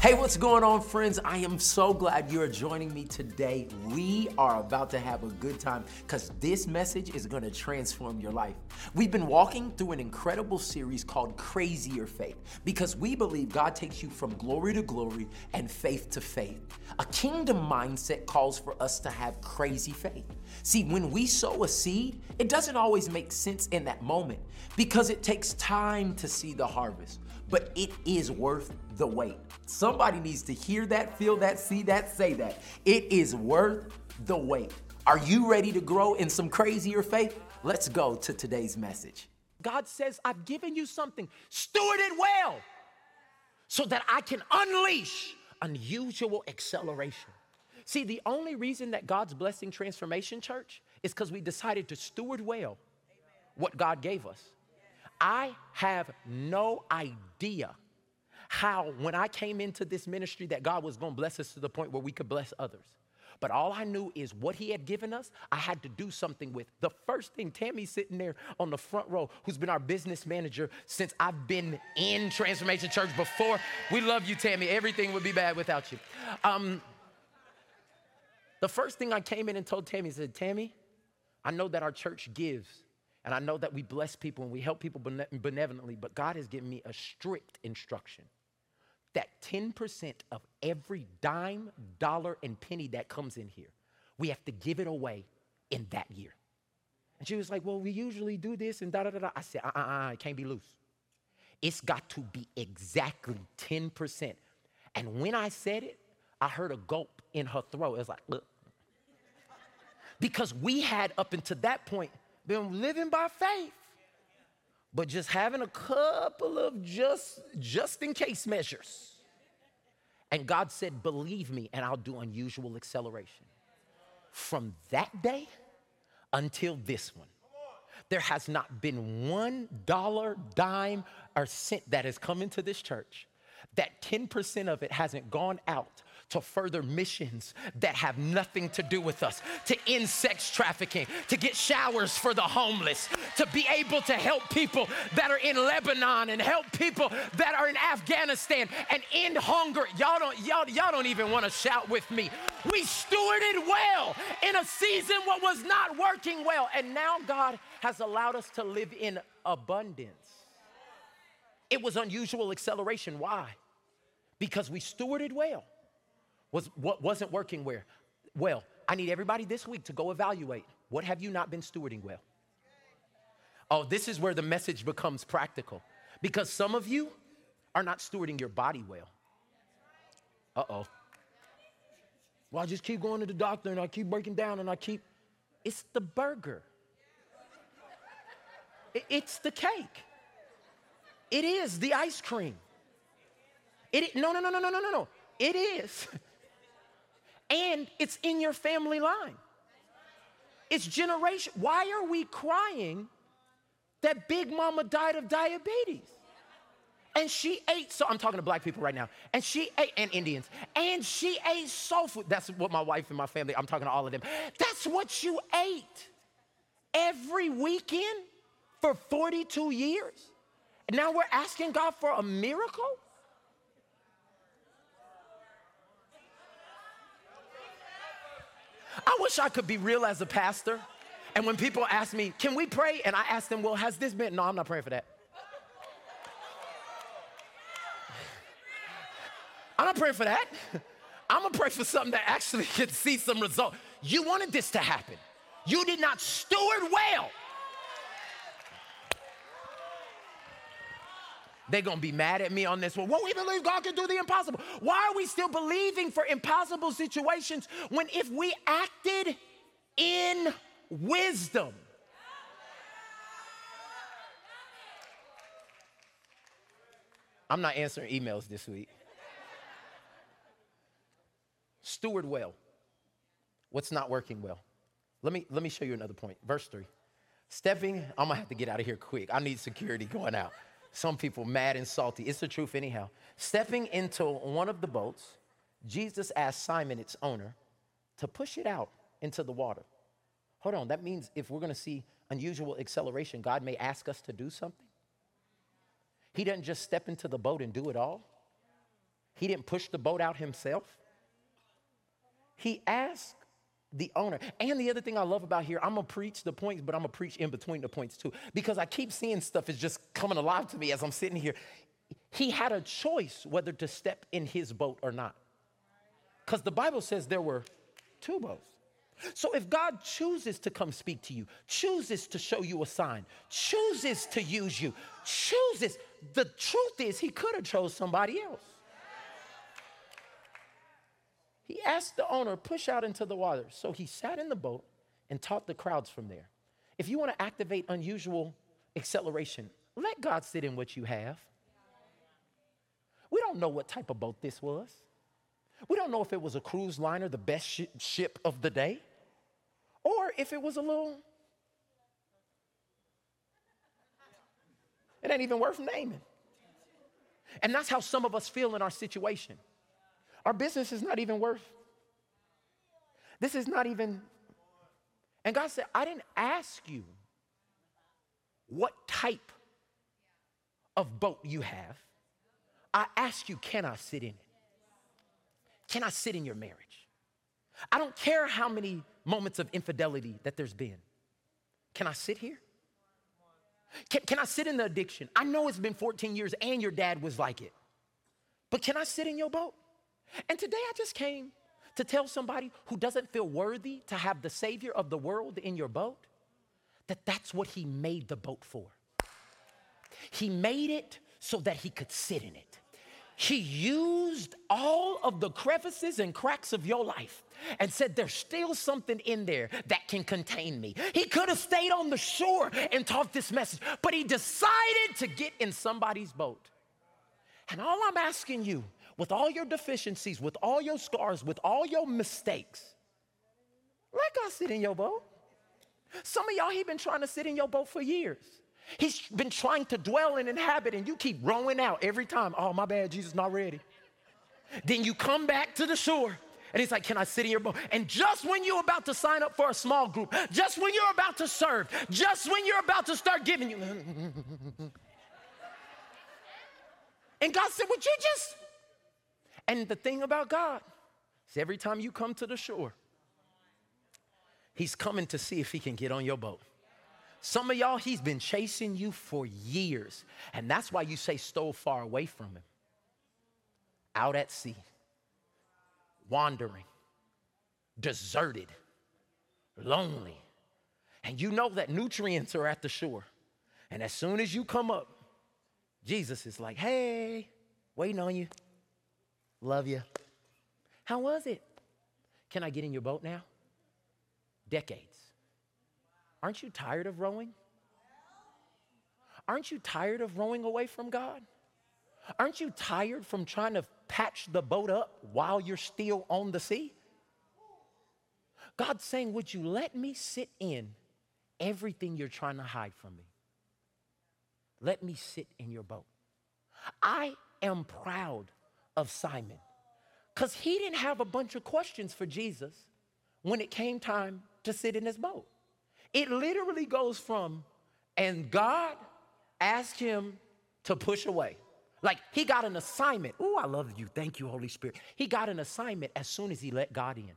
Hey, what's going on, friends? I am so glad you're joining me today. We are about to have a good time because this message is going to transform your life. We've been walking through an incredible series called Crazier Faith because we believe God takes you from glory to glory and faith to faith. A kingdom mindset calls for us to have crazy faith. See, when we sow a seed, it doesn't always make sense in that moment because it takes time to see the harvest, but it is worth the wait. Somebody needs to hear that, feel that, see that, say that. It is worth the wait. Are you ready to grow in some crazier faith? Let's go to today's message. God says, I've given you something, steward it well so that I can unleash unusual acceleration. See, the only reason that God's blessing Transformation Church is because we decided to steward well what God gave us. I have no idea how, when I came into this ministry, that God was going to bless us to the point where we could bless others. But all I knew is what he had given us, I had to do something with. The first thing, Tammy's sitting there on the front row, who's been our business manager since I've been in Transformation Church before. We love you, Tammy. Everything would be bad without you. The first thing I came in and told Tammy, I said, Tammy, I know that our church gives, and I know that we bless people and we help people benevolently, but God has given me a strict instruction that 10% of every dime, dollar, and penny that comes in here, we have to give it away in that year. And she was like, well, we usually do this and da-da-da-da. I said, it can't be loose. It's got to be exactly 10%. And when I said it, I heard a gulp in her throat. It was like, look. Because we had, up until that point, been living by faith, but just having a couple of just in case measures. And God said, believe me, and I'll do unusual acceleration. From that day until this one, there has not been $1, dime, or cent that has come into this church that 10% of it hasn't gone out to further missions that have nothing to do with us, to end sex trafficking, to get showers for the homeless, to be able to help people that are in Lebanon and help people that are in Afghanistan and end hunger. Y'all don't even want to shout with me. We stewarded well in a season what was not working well, and now God has allowed us to live in abundance. It was unusual acceleration. Why? Because we stewarded well. What wasn't working well. I need everybody this week to go evaluate. What have you not been stewarding well? Oh, this is where the message becomes practical. Because some of you are not stewarding your body well. Uh-oh. Well, I just keep going to the doctor and I keep breaking down and it's the burger. It's the cake. It is the ice cream. No. It is. And it's in your family line. It's generation. Why are we crying that Big Mama died of diabetes? And she ate, so I'm talking to black people right now, and she ate, and Indians, and she ate soul food. That's what my wife and my family, I'm talking to all of them. That's what you ate every weekend for 42 years. And now we're asking God for a miracle? I wish I could be real as a pastor. And when people ask me, can we pray? And I ask them, well, has this been? No, I'm not praying for that. I'm not praying for that. I'm going to pray for something that actually can see some result. You wanted this to happen. You did not steward well. They're going to be mad at me on this one. Well, we believe God can do the impossible. Why are we still believing for impossible situations when if we acted in wisdom? I'm not answering emails this week. Steward well. What's not working well? Let me show you another point. Verse 3. I'm going to have to get out of here quick. I need security going out. Some people mad and salty. It's the truth anyhow. Stepping into one of the boats, Jesus asked Simon, its owner, to push it out into the water. Hold on, that means if we're going to see unusual acceleration, God may ask us to do something. He doesn't just step into the boat and do it all. He didn't push the boat out himself. He asked the owner. And the other thing I love about here, I'm going to preach the points, but I'm going to preach in between the points too, because I keep seeing stuff is just coming alive to me as I'm sitting here. He had a choice whether to step in his boat or not, because the Bible says there were two boats. So if God chooses to come speak to you, chooses to show you a sign, chooses to use you, chooses, the truth is he could have chose somebody else. He asked the owner, push out into the water. So he sat in the boat and taught the crowds from there. If you want to activate unusual acceleration, let God sit in what you have. We don't know what type of boat this was. We don't know if it was a cruise liner, the best ship of the day, or if it was a little, it ain't even worth naming. And that's how some of us feel in our situation. Our business is not even worth, this is not even, and God said, I didn't ask you what type of boat you have. I asked you, can I sit in it? Can I sit in your marriage? I don't care how many moments of infidelity that there's been. Can I sit here? Can I sit in the addiction? I know it's been 14 years and your dad was like it, but can I sit in your boat? And today I just came to tell somebody who doesn't feel worthy to have the Savior of the world in your boat, that that's what he made the boat for. He made it so that he could sit in it. He used all of the crevices and cracks of your life and said, there's still something in there that can contain me. He could have stayed on the shore and taught this message, but he decided to get in somebody's boat. And all I'm asking you, with all your deficiencies, with all your scars, with all your mistakes, let God sit in your boat. Some of y'all, he been trying to sit in your boat for years. He's been trying to dwell and inhabit, and you keep rowing out every time. Oh, my bad, Jesus, not ready. Then you come back to the shore, and he's like, can I sit in your boat? And just when you're about to sign up for a small group, just when you're about to serve, just when you're about to start giving you. And God said, would you just? And the thing about God is every time you come to the shore, he's coming to see if he can get on your boat. Some of y'all, he's been chasing you for years. And that's why you say so far away from him. Out at sea, wandering, deserted, lonely. And you know that nutrients are at the shore. And as soon as you come up, Jesus is like, hey, waiting on you. Love you. How was it? Can I get in your boat now? Decades. Aren't you tired of rowing? Aren't you tired of rowing away from God? Aren't you tired from trying to patch the boat up while you're still on the sea? God's saying, would you let me sit in everything you're trying to hide from me? Let me sit in your boat. I am proud of Simon, because he didn't have a bunch of questions for Jesus when it came time to sit in his boat. It literally goes from, and God asked him to push away. Like he got an assignment. Oh, I love you. Thank you, Holy Spirit. He got an assignment as soon as he let God in.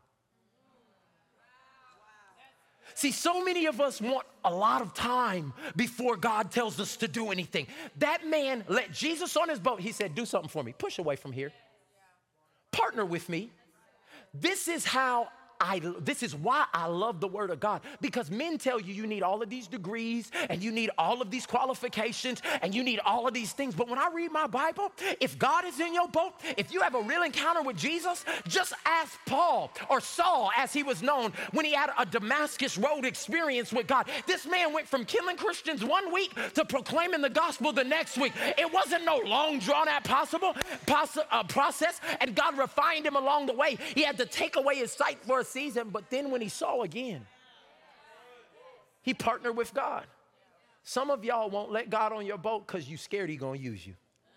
See, so many of us want a lot of time before God tells us to do anything. That man let Jesus on his boat. He said, do something for me. Push away from here. Partner with me. This is why I love the word of God, because men tell you you need all of these degrees and you need all of these qualifications and you need all of these things. But when I read my Bible, if God is in your boat, if you have a real encounter with Jesus, just ask Paul, or Saul as he was known, when he had a Damascus Road experience with God. This man went from killing Christians one week to proclaiming the gospel the next week. It wasn't no long drawn out process, and God refined him along the way. He had to take away his sight for a season, but then when he saw again, he partnered with God. Some of y'all won't let God on your boat because you scared he's going to use you.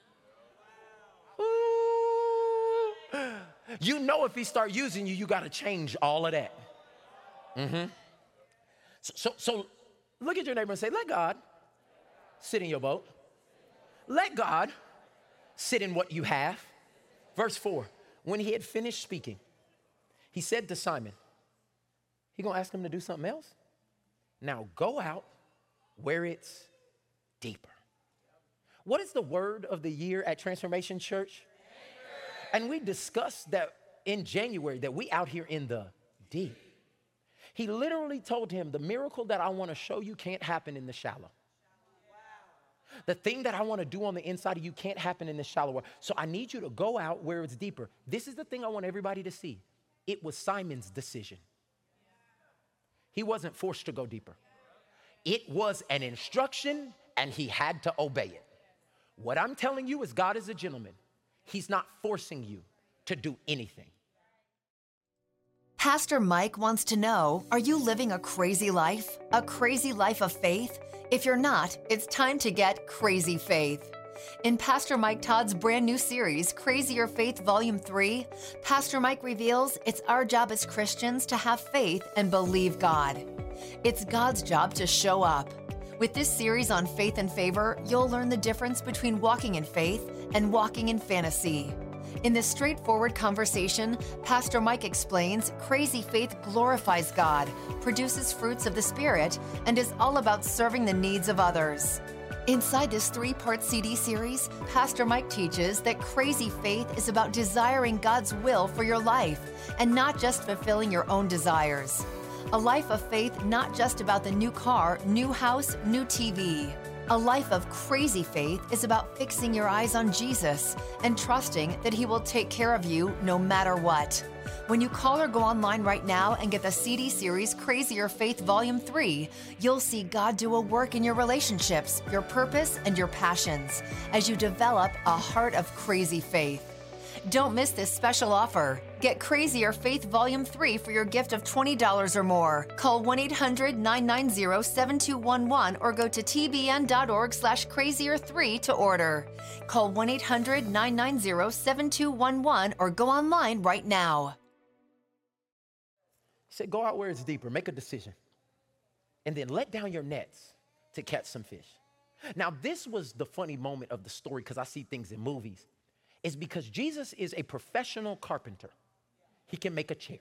Ooh. You know if he start using you, you got to change all of that. So look at your neighbor and say, let God sit in your boat. Let God sit in what you have. Verse 4, when he had finished speaking, he said to Simon, he gonna ask him to do something else? Now go out where it's deeper. What is the word of the year at Transformation Church? And we discussed that in January, that we out here in the deep. He literally told him, the miracle that I want to show you can't happen in the shallow. The thing that I want to do on the inside of you can't happen in the shallow water. So I need you to go out where it's deeper. This is the thing I want everybody to see. It was Simon's decision. He wasn't forced to go deeper. It was an instruction and he had to obey it. What I'm telling you is God is a gentleman. He's not forcing you to do anything. Pastor Mike wants to know, are you living a crazy life? A crazy life of faith? If you're not, it's time to get Crazy Faith. In Pastor Mike Todd's brand new series, Crazier Faith Volume 3, Pastor Mike reveals it's our job as Christians to have faith and believe God. It's God's job to show up. With this series on faith and favor, you'll learn the difference between walking in faith and walking in fantasy. In this straightforward conversation, Pastor Mike explains crazy faith glorifies God, produces fruits of the Spirit, and is all about serving the needs of others. Inside this 3-part CD series, Pastor Mike teaches that crazy faith is about desiring God's will for your life and not just fulfilling your own desires. A life of faith not just about the new car, new house, new TV. A life of crazy faith is about fixing your eyes on Jesus and trusting that He will take care of you no matter what. When you call or go online right now and get the CD series Crazier Faith Volume 3, you'll see God do a work in your relationships, your purpose, and your passions as you develop a heart of crazy faith. Don't miss this special offer. Get Crazier Faith Volume 3 for your gift of $20 or more. Call 1-800-990-7211 or go to tbn.org/crazier3 to order. Call 1-800-990-7211 or go online right now. He said, go out where it's deeper, make a decision, and then let down your nets to catch some fish. Now, this was the funny moment of the story because I see things in movies. Is because Jesus is a professional carpenter. He can make a chair.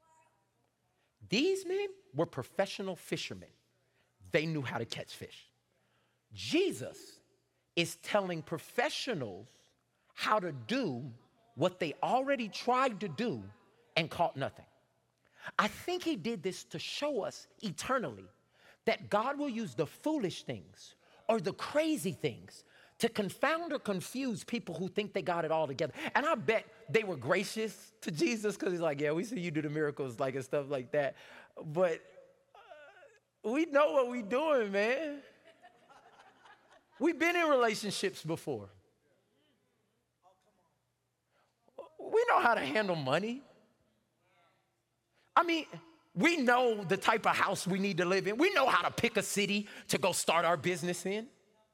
These men were professional fishermen. They knew how to catch fish. Jesus is telling professionals how to do what they already tried to do and caught nothing. I think he did this to show us eternally that God will use the foolish things or the crazy things to confound or confuse people who think they got it all together. And I bet they were gracious to Jesus because he's like, yeah, we see you do the miracles like and stuff like that. But we know what we're doing, man. We've been in relationships before. We know how to handle money. I mean, we know the type of house we need to live in. We know how to pick a city to go start our business in.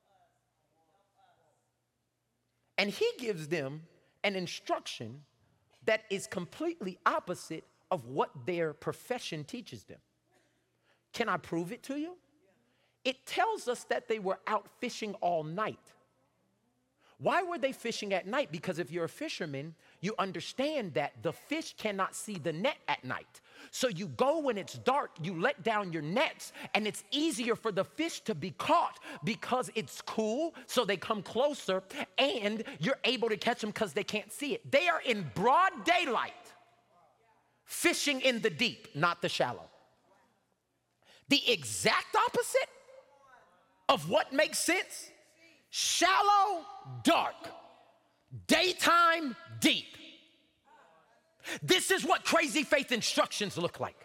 And he gives them an instruction that is completely opposite of what their profession teaches them. Can I prove it to you? It tells us that they were out fishing all night. Why were they fishing at night? Because if you're a fisherman, you understand that the fish cannot see the net at night. So you go when it's dark, you let down your nets, and it's easier for the fish to be caught because it's cool, so they come closer, and you're able to catch them because they can't see it. They are in broad daylight, fishing in the deep, not the shallow. The exact opposite of what makes sense: shallow, dark, daytime, deep. This is what crazy faith instructions look like.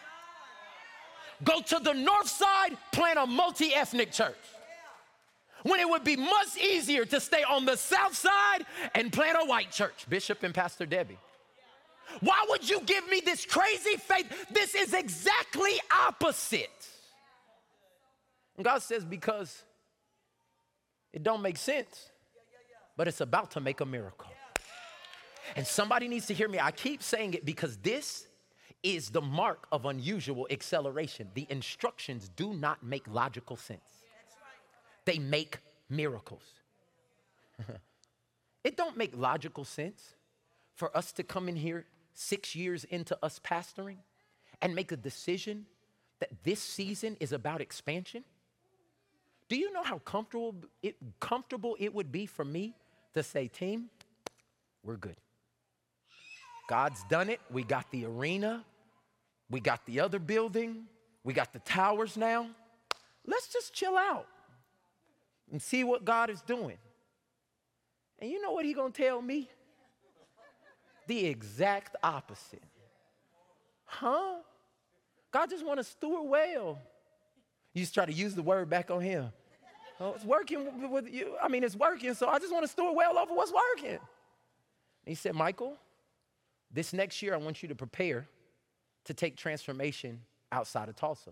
Go to the north side, plant a multi-ethnic church. When it would be much easier to stay on the south side and plant a white church, Bishop and Pastor Debbie. Why would you give me this crazy faith? This is exactly opposite. And God says, because it don't make sense, but it's about to make a miracle. And somebody needs to hear me. I keep saying it because this is the mark of unusual acceleration. The instructions do not make logical sense. They make miracles. It don't make logical sense for us to come in here 6 years into us pastoring and make a decision that this season is about expansion? Do you know how comfortable it would be for me to say, team, we're good. God's done it. We got the arena. We got the other building. We got the towers now. Let's just chill out and see what God is doing. And you know what he's going to tell me? The exact opposite. Huh? God just want to steward well. You just try to use the word back on him. Oh, it's working with you. I mean, it's working, so I just want to steward well over what's working. And he said, Michael, this next year I want you to prepare to take transformation outside of Tulsa.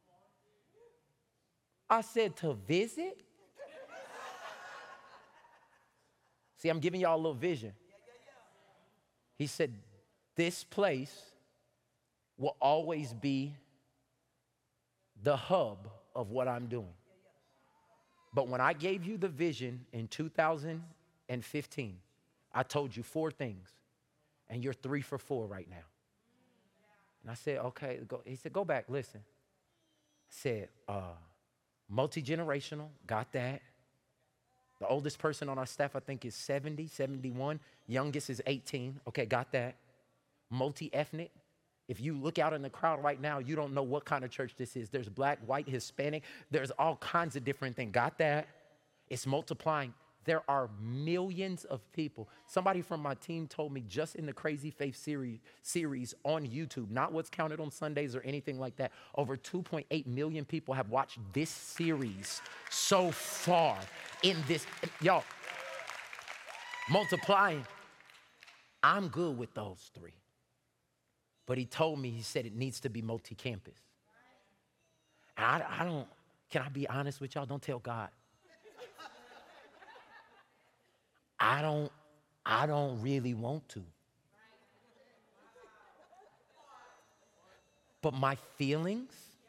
I said, to visit? See, I'm giving y'all a little vision. He said, this place will always be the hub of what I'm doing. But when I gave you the vision in 2015, I told you 4 things, and you're 3 for 4 right now. And I said, okay. He said, go back, listen. I said, multi-generational, got that. The oldest person on our staff, I think, is 70, 71. Youngest is 18. Okay, got that. Multi-ethnic. If you look out in the crowd right now, you don't know what kind of church this is. There's black, white, Hispanic. There's all kinds of different things. Got that? It's multiplying. There are millions of people. Somebody from my team told me just in the Crazy Faith series on YouTube, not what's counted on Sundays or anything like that, over 2.8 million people have watched this series so far in this. Y'all, multiplying. I'm good with those 3. But he told me, he said it needs to be multi-campus. And I don't, can I be honest with y'all? Don't tell God. I don't really want to. But my feelings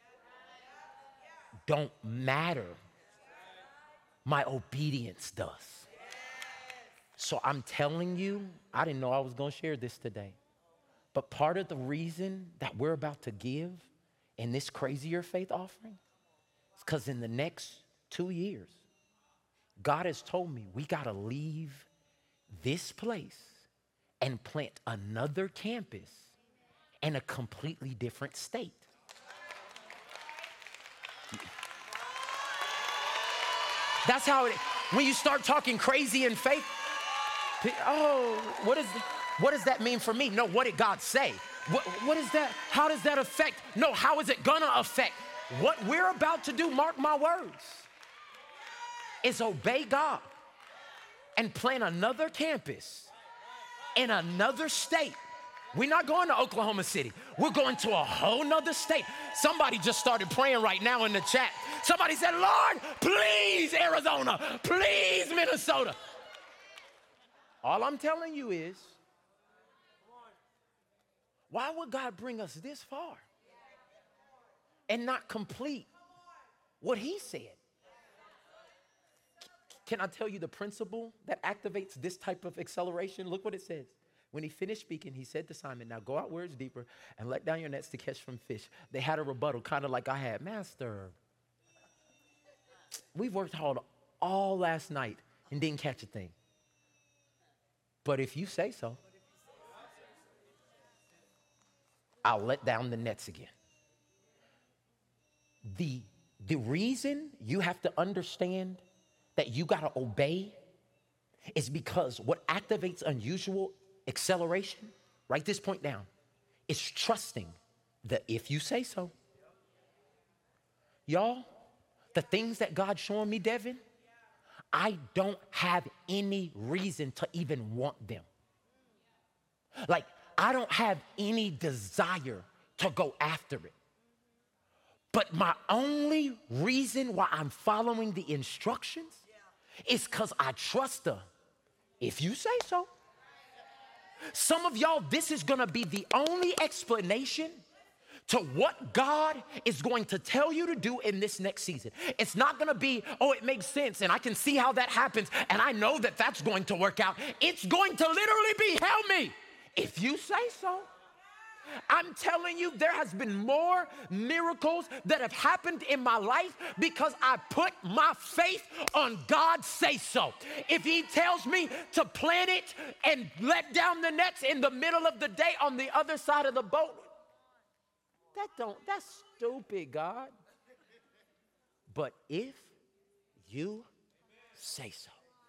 don't matter. My obedience does. So I'm telling you, I didn't know I was going to share this today. But part of the reason that we're about to give in this crazier faith offering is because in the next 2 years, God has told me we got to leave this place and plant another campus in a completely different state. That's how it is. When you start talking crazy in faith, oh, what does that mean for me? No, what did God say? What is that? How does that affect? No, how is it gonna affect? What we're about to do, mark my words, is obey God and plant another campus in another state. We're not going to Oklahoma City. We're going to a whole nother state. Somebody just started praying right now in the chat. Somebody said, Lord, please Arizona, please Minnesota. All I'm telling you is, why would God bring us this far and not complete what he said? Can I tell you the principle that activates this type of acceleration? Look what it says. When he finished speaking, he said to Simon, now go out where it's deeper and let down your nets to catch some fish. They had a rebuttal, kind of like I had. Master, we've worked hard all last night and didn't catch a thing. But if you say so, I'll let down the nets again. The reason you have to understand that you got to obey is because what activates unusual acceleration, write this point down, is trusting that if you say so. Y'all, the things that God's showing me, Devin, I don't have any reason to even want them. Like, I don't have any desire to go after it. But my only reason why I'm following the instructions is because I trust her. If you say so. Some of y'all, this is gonna be the only explanation to what God is going to tell you to do in this next season. It's not gonna be, oh, it makes sense and I can see how that happens and I know that that's going to work out. It's going to literally be, help me. If you say so. I'm telling you, there has been more miracles that have happened in my life because I put my faith on God say so. If he tells me to plant it and let down the nets in the middle of the day on the other side of the boat, that's stupid, God. But if you say so.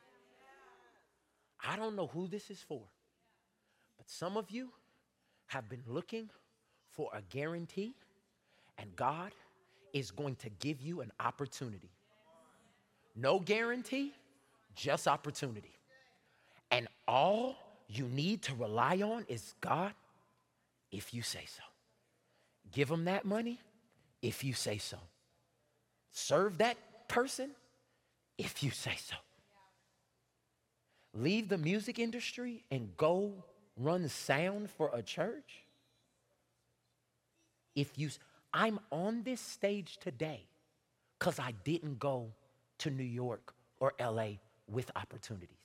I don't know who this is for, but some of you have been looking for a guarantee, and God is going to give you an opportunity. No guarantee, just opportunity. And all you need to rely on is God, if you say so. Give them that money, if you say so. Serve that person, if you say so. Leave the music industry and go run sound for a church? I'm on this stage today because I didn't go to New York or LA with opportunities.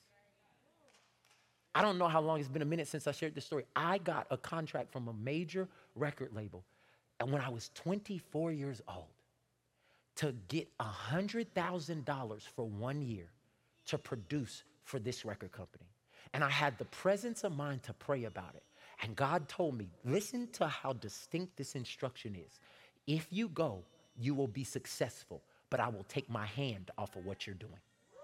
I don't know how long, it's been a minute since I shared this story. I got a contract from a major record label, and when I was 24 years old, to get $100,000 for 1 year to produce for this record company. And I had the presence of mind to pray about it. And God told me, listen to how distinct this instruction is. If you go, you will be successful, but I will take my hand off of what you're doing.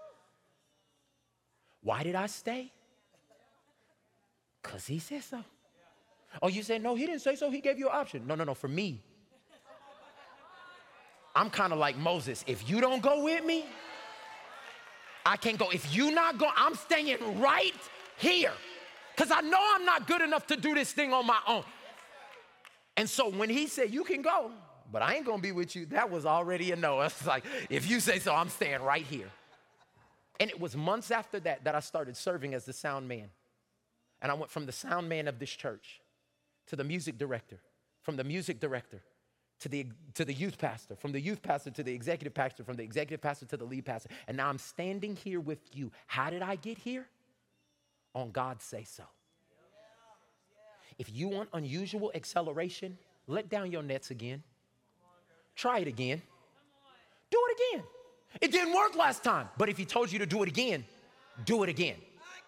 Why did I stay? Because he said so. Oh, you say, no, he didn't say so. He gave you an option. No. For me, I'm kind of like Moses. If you don't go with me, I can't go. If you not go, I'm staying right here. Because I know I'm not good enough to do this thing on my own. And so when he said, you can go, but I ain't going to be with you, that was already a no. I was like, if you say so, I'm staying right here. And it was months after that that I started serving as the sound man. And I went from the sound man of this church to the music director, from the music director to the youth pastor, from the youth pastor to the executive pastor, from the executive pastor to the lead pastor. And now I'm standing here with you. How did I get here? On God's say so. If you want unusual acceleration, let down your nets again. Try it again. Do it again. It didn't work last time, but if he told you to do it again, do it again.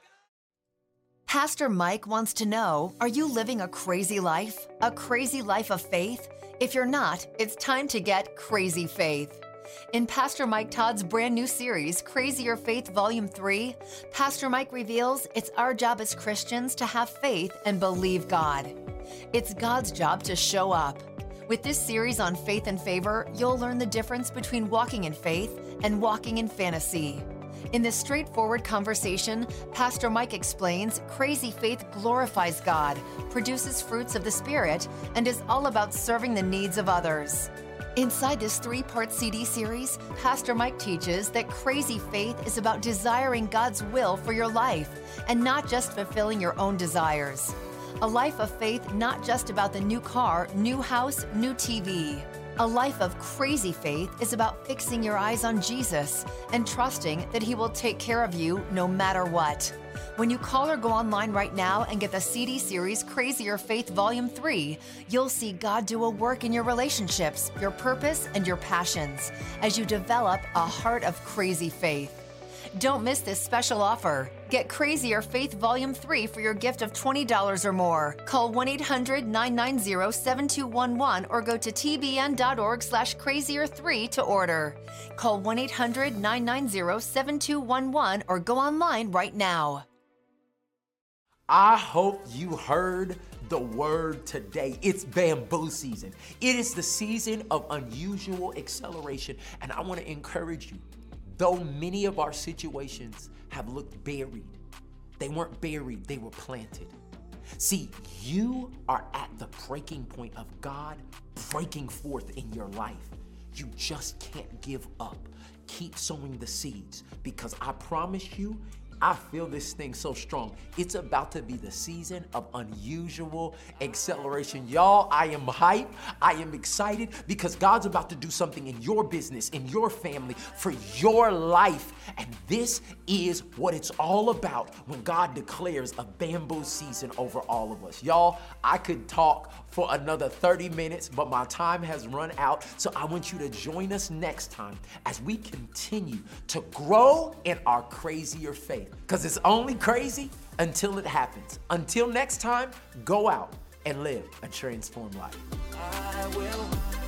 Pastor Mike wants to know, are you living a crazy life? A crazy life of faith? If you're not, it's time to get crazy faith. In Pastor Mike Todd's brand new series, Crazier Faith Volume 3, Pastor Mike reveals it's our job as Christians to have faith and believe God. It's God's job to show up. With this series on faith and favor, you'll learn the difference between walking in faith and walking in fantasy. In this straightforward conversation, Pastor Mike explains crazy faith glorifies God, produces fruits of the Spirit, and is all about serving the needs of others. Inside this 3-part CD series, Pastor Mike teaches that crazy faith is about desiring God's will for your life and not just fulfilling your own desires. A life of faith not just about the new car, new house, new TV. A life of crazy faith is about fixing your eyes on Jesus and trusting that He will take care of you no matter what. When you call or go online right now and get the CD series Crazier Faith Volume 3, you'll see God do a work in your relationships, your purpose, and your passions as you develop a heart of crazy faith. Don't miss this special offer. Get Crazier Faith Volume 3 for your gift of $20 or more. Call 1-800-990-7211 or go to tbn.org/crazier3 to order. Call 1-800-990-7211 or go online right now. I hope you heard the word today. It's bamboo season. It is the season of unusual acceleration, and I want to encourage you. Though many of our situations have looked buried, they weren't buried, they were planted. See, you are at the breaking point of God breaking forth in your life. You just can't give up. Keep sowing the seeds because I promise you, I feel this thing so strong. It's about to be the season of unusual acceleration. Y'all, I am hyped. I am excited because God's about to do something in your business, in your family, for your life. And this is what it's all about when God declares a bamboo season over all of us. Y'all, I could talk for another 30 minutes, but my time has run out. So I want you to join us next time as we continue to grow in our crazier faith. Because it's only crazy until it happens. Until next time, go out and live a transformed life. I will